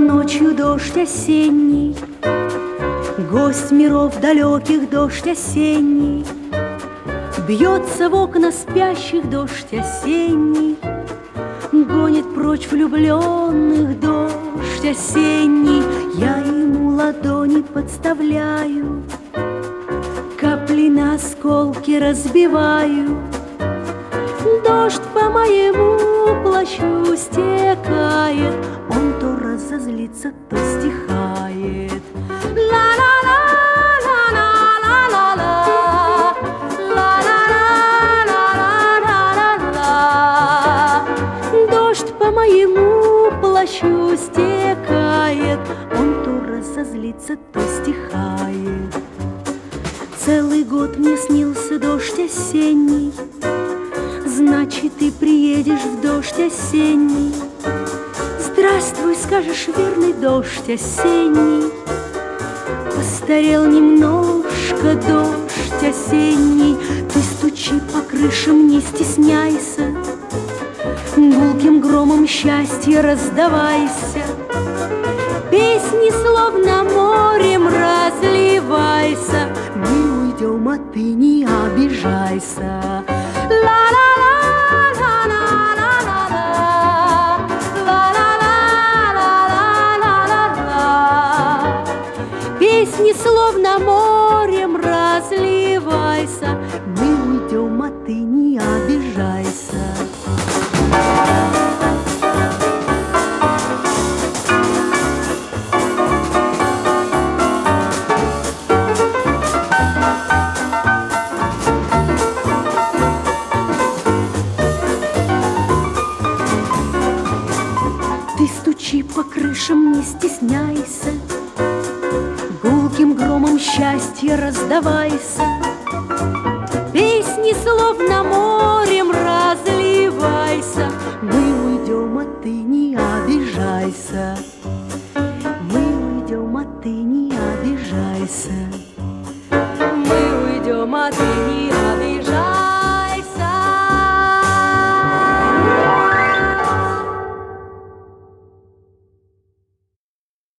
ночью дождь осенний, гость миров далеких, дождь осенний, бьется в окна спящих дождь осенний, гонит прочь влюбленных дождь осенний. Я ему ладони подставляю, капли на осколки разбиваю. Дождь по моему плащу стекает, он то разозлится, то стихает. Дождь по моему плащу стекает, он то разозлится, то стихает. Целый год мне снился дождь осенний, значит, ты приедешь в дождь осенний. Здравствуй, скажешь, верный дождь осенний. Постарел немножко дождь осенний. Ты стучи по крышам, не стесняйся, гулким громом счастья раздавайся. Песни словно морем разливайся. Мы уйдем, а ты не обижайся. Песни словно морем разливайся. Мы уйдем, а ты не обижайся. Ты стучи по крышам, не стесняйся, гулким громом счастья раздавайся. Песни словно морем разливайся. Мы уйдем, а ты не обижайся. Мы уйдем, а ты не обижайся. Мы уйдем, а ты не